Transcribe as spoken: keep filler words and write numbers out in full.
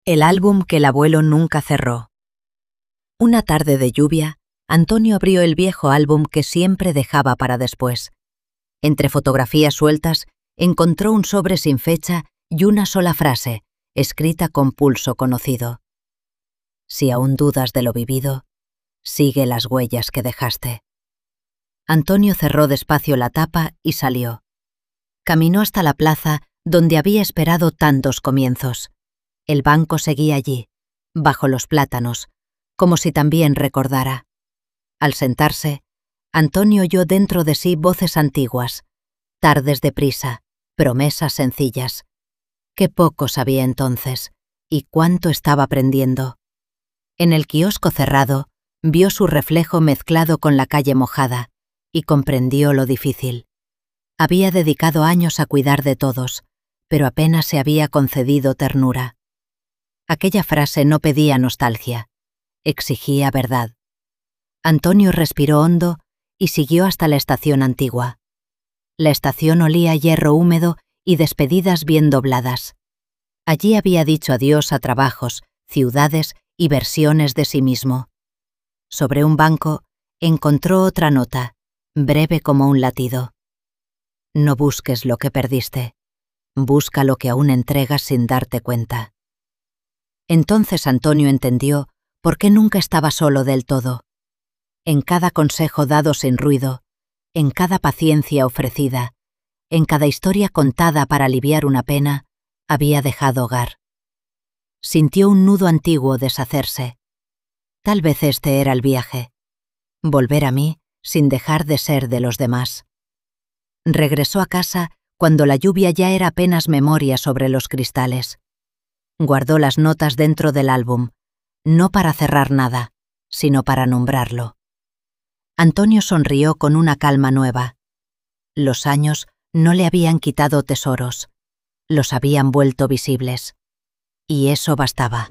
El álbum que el abuelo nunca cerró. Una tarde de lluvia, Antonio abrió el viejo álbum que siempre dejaba para después. Entre fotografías sueltas, encontró un sobre sin fecha y una sola frase, escrita con pulso conocido. Si aún dudas de lo vivido, sigue las huellas que dejaste. Antonio cerró despacio la tapa y salió. Caminó hasta la plaza donde había esperado tantos comienzos. El banco seguía allí, bajo los plátanos, como si también recordara. Al sentarse, Antonio oyó dentro de sí voces antiguas, tardes de prisa, promesas sencillas. Qué poco sabía entonces, y cuánto estaba aprendiendo. En el kiosco cerrado, vio su reflejo mezclado con la calle mojada, y comprendió lo difícil. Había dedicado años a cuidar de todos, pero apenas se había concedido ternura. Aquella frase no pedía nostalgia, exigía verdad. Antonio respiró hondo y siguió hasta la estación antigua. La estación olía a hierro húmedo y despedidas bien dobladas. Allí había dicho adiós a trabajos, ciudades y versiones de sí mismo. Sobre un banco encontró otra nota, breve como un latido. No busques lo que perdiste, busca lo que aún entregas sin darte cuenta. Entonces Antonio entendió por qué nunca estaba solo del todo. En cada consejo dado sin ruido, en cada paciencia ofrecida, en cada historia contada para aliviar una pena, había dejado hogar. Sintió un nudo antiguo deshacerse. Tal vez este era el viaje. Volver a mí sin dejar de ser de los demás. Regresó a casa cuando la lluvia ya era apenas memoria sobre los cristales. Guardó las notas dentro del álbum, no para cerrar nada, sino para nombrarlo. Antonio sonrió con una calma nueva. Los años no le habían quitado tesoros, los habían vuelto visibles. Y eso bastaba.